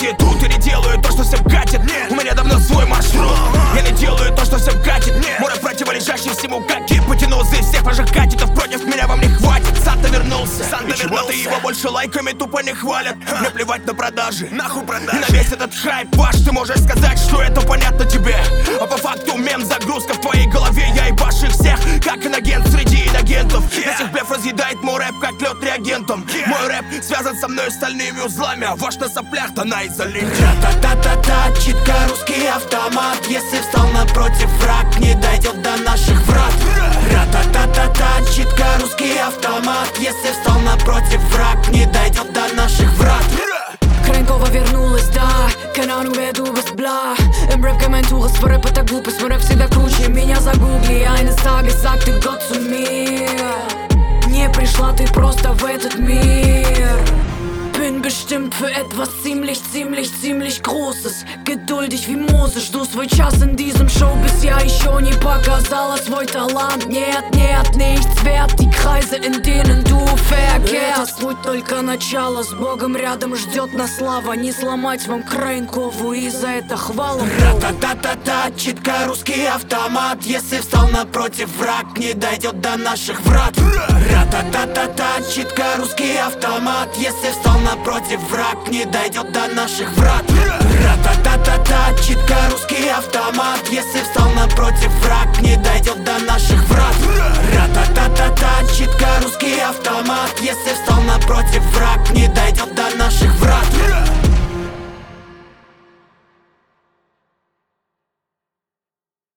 эти тут. И не делаю то, что всем катит. У меня давно свой маршрут. Я не делаю то, что всем катит. Мой рэп противоречащий всему, как кит. Потянулся из всех ваших катетов, против меня вам не хватит. Санта вернулся, и его больше лайками тупо не хвалят. Мне плевать на продажи, нахуй продажи. И на весь этот хайп ваш ты можешь сказать, что это понятно тебе. А по факту мем, загрузка в твоей голове. Я ебашу их всех, как инагент среди инагентов. Этих блеф разъедает мой рэп, как лед реагентом. Мой рэп связан со мной стальными узлами, а ваш на соплях, то на изоленте. Ра-та-та-та-та, читка, русский автомат. Если встал напротив, враг не дойдет до наших врат. Ра-та-та-та-та, читка, русский автомат. Если встал напротив, враг не дойдет до наших врат. Крайнкова вернулась, да, keine Ahnung, wer du bist, bla. Im Rap kein mein Tourist, vor Rap это глупость. Мой рэп всегда круче, меня загугли. Eines Tages sagte Gott zu mir: не пришла ты просто в этот мир. Bin bestimmt für etwas ziemlich Großes. Geduldig wie Mose, жду свой час in diesem Showbiz. Я еще не показала свой талант. Нет, nichts wert, die Kreise, in denen du verkehrst. Это путь только начало, с Богом рядом ждет нас слава. Не сломать вам Крайнкову, и за это хвалу. Ра-та-та-та-та, читка, русский автомат. Если встал напротив, враг не дойдет до наших врат. Ра-та-та-та-та, читка, русский автомат. Если встал напротив, враг не дойдет до наших врат. Ра-та-та-та-та, читка, русский автомат. Если встал напротив, враг не дойдет до наших врат. Ра-та-та-та-та, читка, русский автомат. Если встал напротив, враг не дойдет до наших врат.